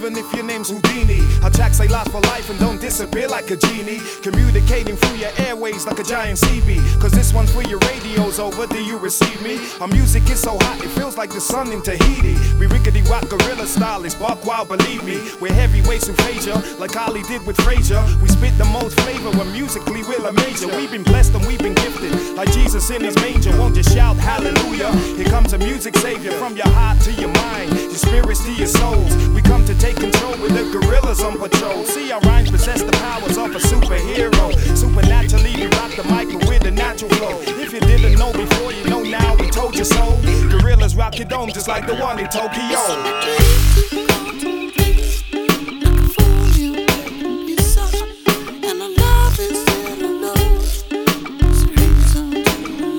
even if your name's Houdini. Our tracks they last for life and don't disappear like a genie. Communicating through your airways like a giant CB. Cause this one's for your radio's over, do you receive me? Our music is so hot, it feels like the sun in Tahiti. We rickety rock gorilla style, it's buck wild, believe me. We're heavyweights who Frazier, like Ali did with Frazier. We spit the most flavor when musically we're a major. We've been blessed and we've been gifted, like Jesus in his manger. Won't you shout hallelujah? Here comes a music savior, from your heart to your mind, your spirits to your souls. We come to take control with the gorillas on patrol. See, our rhymes possess the powers of a superhero. Supernaturally we rock the mic with a natural flow. If you didn't know before, you know now, we told you so. Gorillas rock your dome just like the one in Tokyo.